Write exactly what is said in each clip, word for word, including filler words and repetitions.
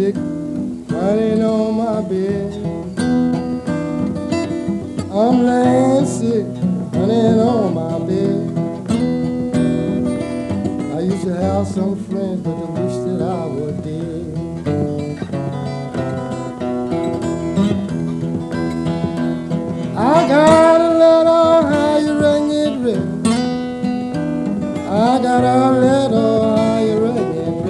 sick, lying on my bed. I'm laying sick, lying on my bed. I used to have some friends, but I wish that I were dead. I got a letter, how you rang it red. I got a letter, how you rang it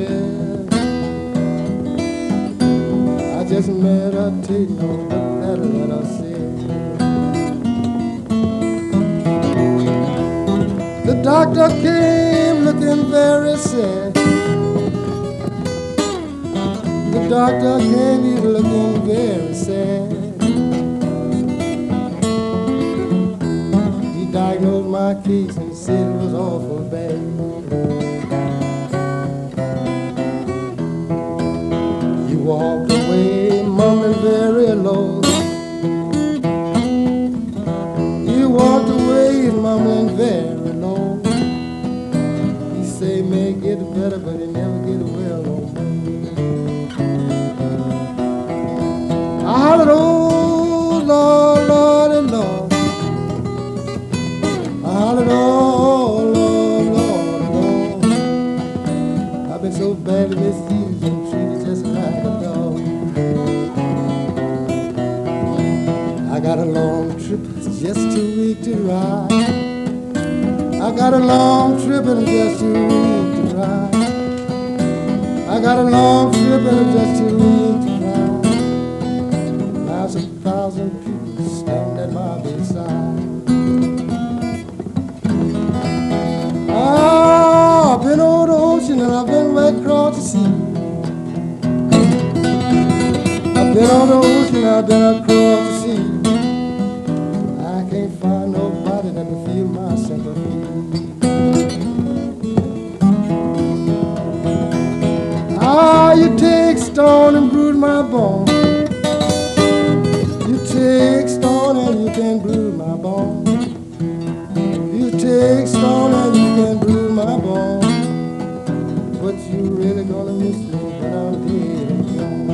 red. I just meditating on what that letter said. The doctor came looking very sad. The doctor came, he's looking very sad. He diagnosed my case and said it was awful bad. He walked away mumbling very low. He walked away mumbling very low. He say may get better, but he never get well no more. I hollered, oh Lord, Lord and Lord. I hollered, oh Lord, Lord and Lord. I've been so badly misused and treated just like a dog. I got a long trip, it's just too weak to ride. I got a long trip and it's just too weak to ride. I got a long trip and it's just too weak to ride. There's a thousand people standing at my bedside. Oh, I've been over the ocean and I've been right across the sea. I've been on the ocean and I've been across the sea. I can't find nobody that can feel my sympathy. Ah, you take stone and bruise my bone. You take stone and you can bruise my bone. You take stone and you can bruise my bone. But you really gonna miss me when I'm dead and gone.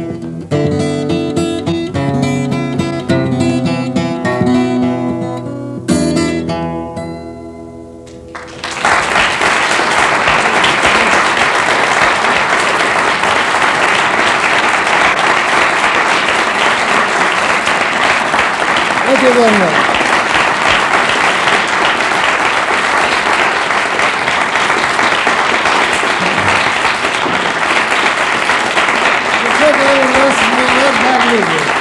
Thank you very much. Take a little listen to that music.